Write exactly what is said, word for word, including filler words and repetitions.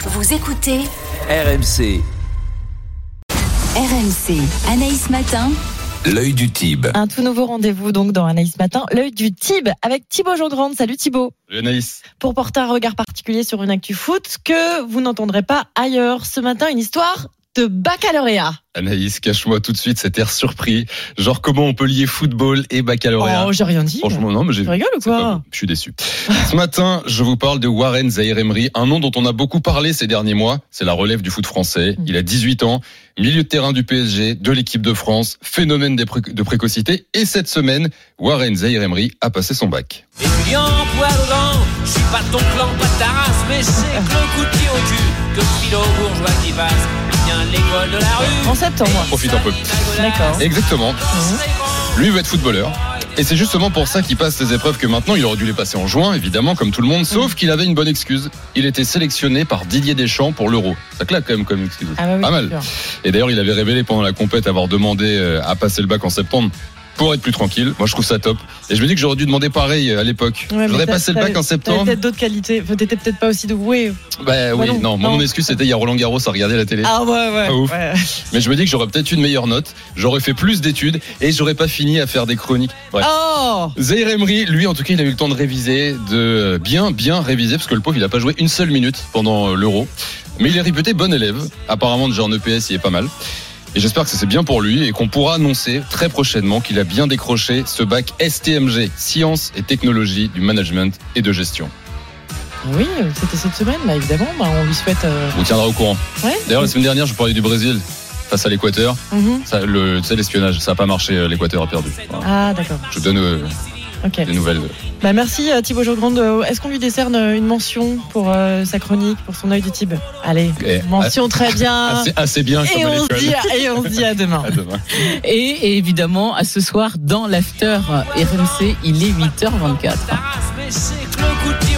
Vous écoutez R M C. R M C, Anaïs Matin. L'œil du Tibre. Un tout nouveau rendez-vous donc dans Anaïs Matin, l'œil du Tibre avec Thibaut Jaugrande. Salut Thibaut. Salut Anaïs. Pour porter un regard particulier sur une actu foot que vous n'entendrez pas ailleurs. Ce matin, une histoire de baccalauréat. Anaïs, cache-moi tout de suite cet air surpris. Genre comment on peut lier football et baccalauréat. Oh, j'ai rien dit. Franchement, non, mais j'ai. Tu rigoles ou quoi? Je suis déçu. Ce matin, je vous parle de Warren Zaïre-Emery, un nom dont on a beaucoup parlé ces derniers mois. C'est la relève du foot français. Il a dix-huit ans, milieu de terrain du P S G, de l'équipe de France, phénomène de précocité. Et cette semaine, Warren Zaïre-Emery a passé son bac. Étudiant, poil au dents, je suis pas ton clan, pas ta race, mais c'est que le coup de pied au cul, que le philo bourgeois qui passe, vient l'école de la rue. En septembre. Profite un peu. D'accord. Exactement. Lui veut être footballeur. Et c'est justement pour ça qu'il passe ces épreuves que maintenant, il aurait dû les passer en juin, évidemment, comme tout le monde, sauf qu'il avait une bonne excuse. Il était sélectionné par Didier Deschamps pour l'Euro. Ça claque quand même comme excuse. Ah bah oui, pas mal. sûr. Et d'ailleurs, il avait révélé pendant la compète avoir demandé à passer le bac en septembre pour être plus tranquille. Moi, je trouve ça top. Et je me dis que j'aurais dû demander pareil à l'époque. Ouais, J'aurais passé le bac en T'avais septembre. peut-être d'autres qualités. T'étais peut-être pas aussi doué. Bah oui, non, non, moi, non. mon excuse, c'était il y a Roland Garros à regarder la télé. Ah ouais, ouais. Pas ouf. ouais. Mais je me dis que j'aurais peut-être eu une meilleure note, j'aurais fait plus d'études et j'aurais pas fini à faire des chroniques. Bref. Oh Zaïre-Emery, lui, en tout cas, il a eu le temps de réviser, de bien, bien réviser, parce que le pauvre, il a pas joué une seule minute pendant l'Euro. Mais il est réputé bon élève. Apparemment, déjà en E P S, il est pas mal. Et j'espère que c'est bien pour lui et qu'on pourra annoncer très prochainement qu'il a bien décroché ce bac S T M G, Sciences et Technologies du Management et de Gestion. Oui, c'était cette semaine, là, évidemment. Bah, on lui souhaite. Euh... On vous tiendra au courant. Ouais. D'ailleurs, la semaine dernière, je parlais du Brésil face à l'Équateur. Mm-hmm. Ça, le, tu sais, l'espionnage, ça n'a pas marché, l'Équateur a perdu. Voilà. Ah, d'accord. Je vous donne euh, Ok. des nouvelles. Bah merci Thibaut Jaugrande. Est-ce qu'on lui décerne une mention pour euh, sa chronique, pour son œil du Tibre? Allez, Eh, mention très bien. Assez, assez bien Et comme à on, se l'école. dit, et on se dit à demain. À demain. Et, et évidemment, à ce soir, dans l'after R M C, il est huit heures vingt-quatre. Ta race, mais c'est que le coup de pied